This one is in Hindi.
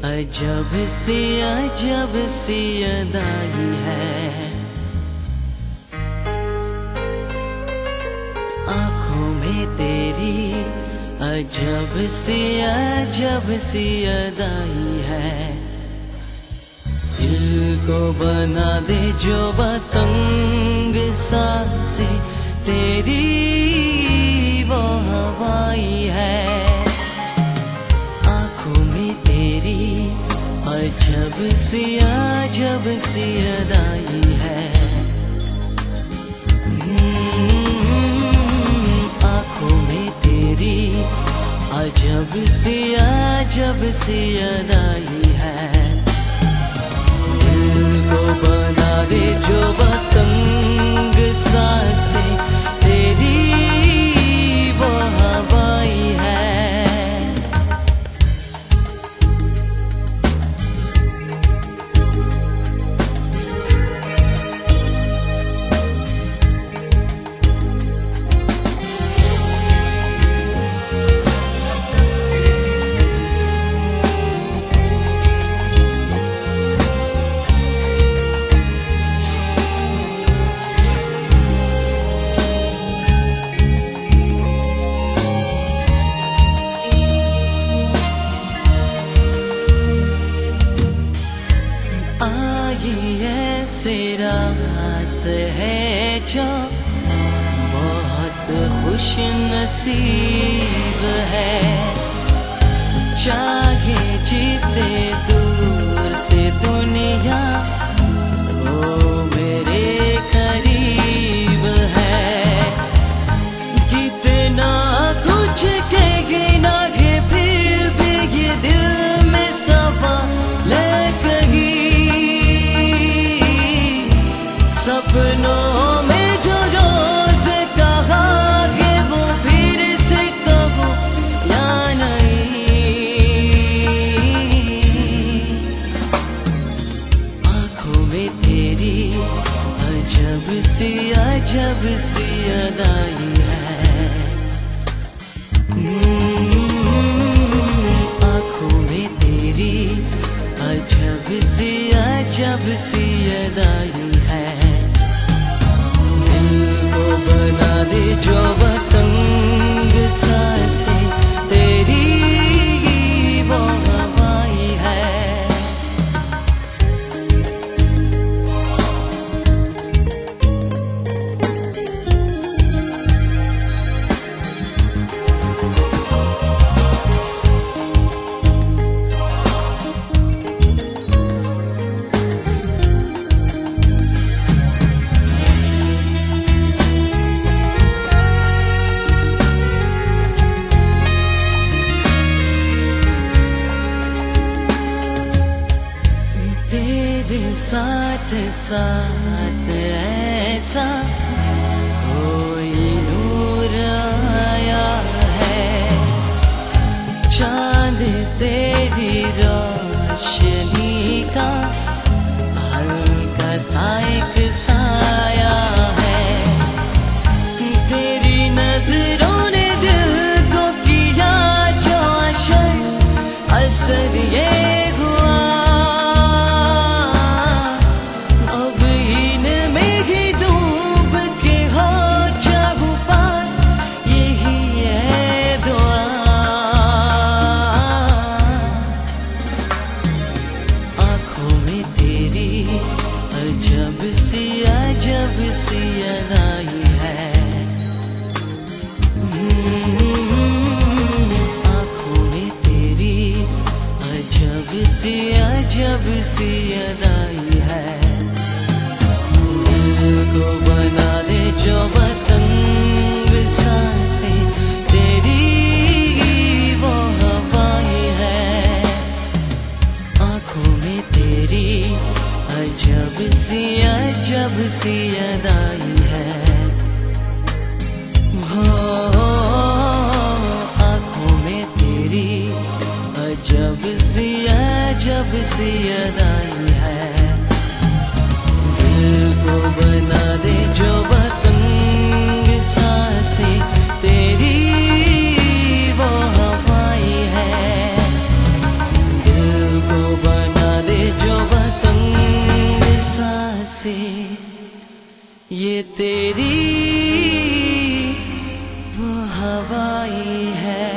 अजब सी अदाई है। आँखों में तेरी अजब सी अदाई है। दिल को बना दे जो बतंग सांसें तेरी वो हवाई है। अजब सी अदाई है। आँखों में तेरी अजब सी अदाई है। दिल को बना दे जो बतंग सांसें तेरी वो हवाई है। ऐसी रात है जो बहुत खुश नसीब है। चाहे जिसे दूर से दुनिया वो मेरे करीब है। कितना कुछ कहना है फिर भी ये दिल में सवाल कहीं। सपनों में जो रोज कहा है वो फिर से कहो या नहीं। आँखों में तेरी अजब सी अदाई है। आँखों में तेरी अजब सी अदाई है। बना दे जो बतंग सांसें तेरी वो हवाई है। तेरे साथ साथ ऐसा कोई नूर आया है। चांद तेरी रोशनी का हल्का सा एक साया है। तेरी नजरों ने दिल को किया जो असर ये अजब सी अदाई है। आँखों में तेरी अजब सी अदाई है। दिल को बना दे जो बतंग सांसें तेरी वो हवाई है। आँखों में तेरी अजब सी अदाई है। हो आँखों में तेरी अजब सी अदाई है। दिल को बना दे जो बतंग सांसें तेरी वो हवाई है। दिल को ये तेरी वो हवाई है।